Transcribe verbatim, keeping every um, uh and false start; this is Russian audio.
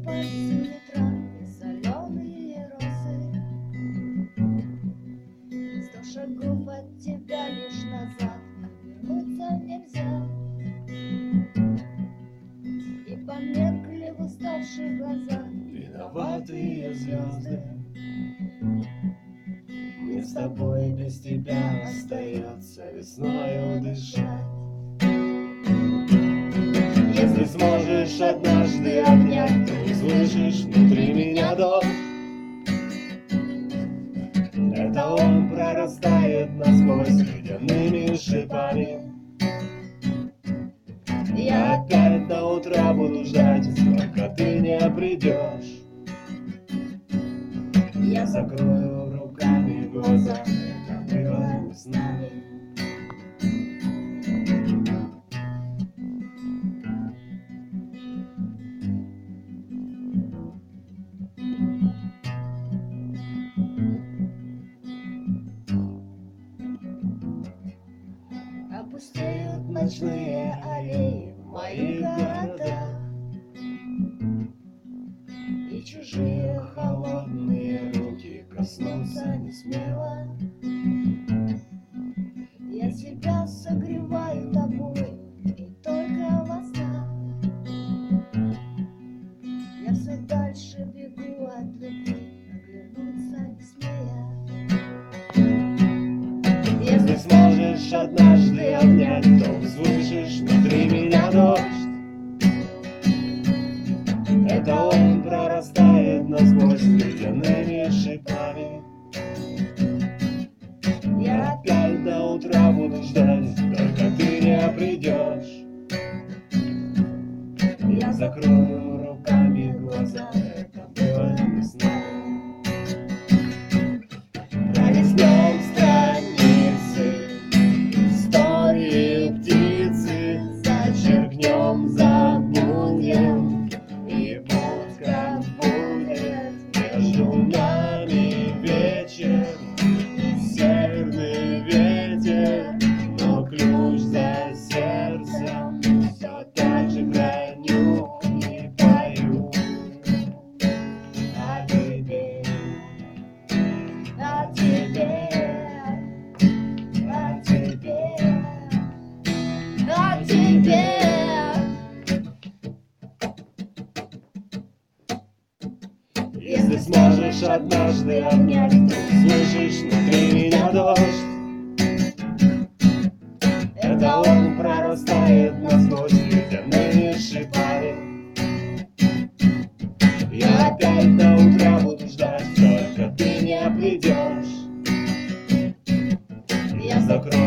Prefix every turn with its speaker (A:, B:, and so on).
A: пальцы ветра и соленые росы. Сто шагов от тебя лишь назад, вернуться нельзя. И померкли в уставших глазах виноватые звезды. Мне с тобой без тебя остается весною дышать. Если сможешь однажды обнять, то услышишь внутри меня дождь. Это он прорастает насквозь ледяными шипами. Я опять до утра буду ждать, пока ты не придешь. Я закрою руками глаза, это было не с нами. Опустеют ночные аллеи в моих городах, и чужие холодные руки коснутся не смело. Я себя согреваю тобой, и только во снах. Я все дальше бегу от любви, оглянуться не смея. Если сможешь однажды обнять, то услышишь внутри меня дождь. Это он прорастает насквозь ледяными шипами. Я опять до утра буду ждать, только ты не придешь. Я закрою руками глаза, это было не с нами. Пролистнем страницы истории птицы, зачеркнем, забудем, и будь как будет. Между нами вечер и северный ветер, но ключ за сердцем все так же храню и пою о тебе, о тебе, о тебе, о тебе. Если сможешь однажды обнять, то услышишь внутри меня дождь. Это он прорастает насквозь ледяными шипами. Я опять до утра буду ждать, только ты не придешь. Я закрою